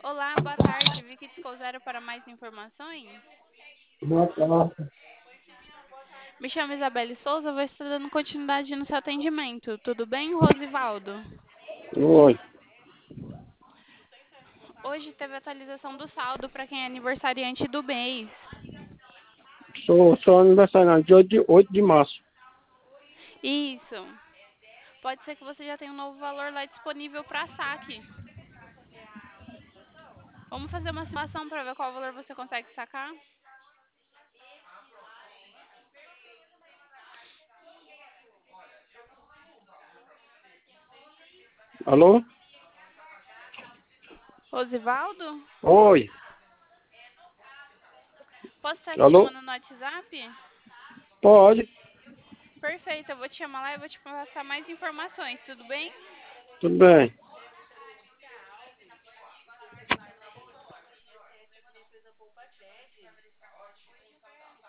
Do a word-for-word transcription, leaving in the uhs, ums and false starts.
Olá, boa tarde. Vi que discou zero para mais informações. Boa tarde. Me chamo Isabelle Souza, vou estar dando continuidade no seu atendimento. Tudo bem, Rosivaldo? Oi. Hoje teve atualização do saldo para quem é aniversariante do mês. Sou, sou aniversariante dia de oito de março. Isso. Pode ser que você já tenha um novo valor lá disponível para saque. Vamos fazer uma simulação para ver qual valor você consegue sacar? Alô? Rosivaldo? Oi. Posso estar te Alô? chamando no WhatsApp? Pode. Perfeito, eu vou te chamar lá e vou te passar mais informações, tudo bem? Tudo bem.